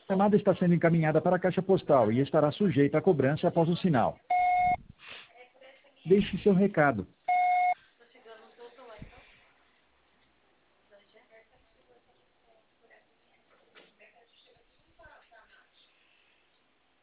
chamada está sendo encaminhada para a caixa postal e estará sujeita a cobrança após o sinal. Deixe seu recado.